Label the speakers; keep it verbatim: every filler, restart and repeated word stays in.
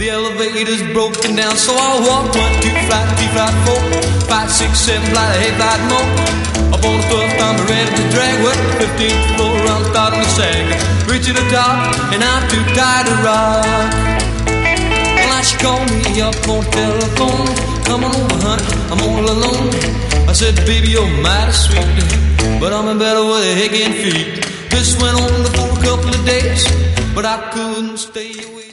Speaker 1: The elevator's broken down, so I walk one, two, flight, three, flight, four, five, six, seven, flight, eight, flight more. Up on the twelfth, I'm ready to drag. What the fifteenth floor, I'm starting to sag. Reaching the top, and I'm too tired to rock. Well, now she called me up on the telephone. Come on over, honey, I'm all alone. I said, baby, you're mighty sweet, but I'm in better with a hick and feet. This went on for a couple of days, but I couldn't stay away.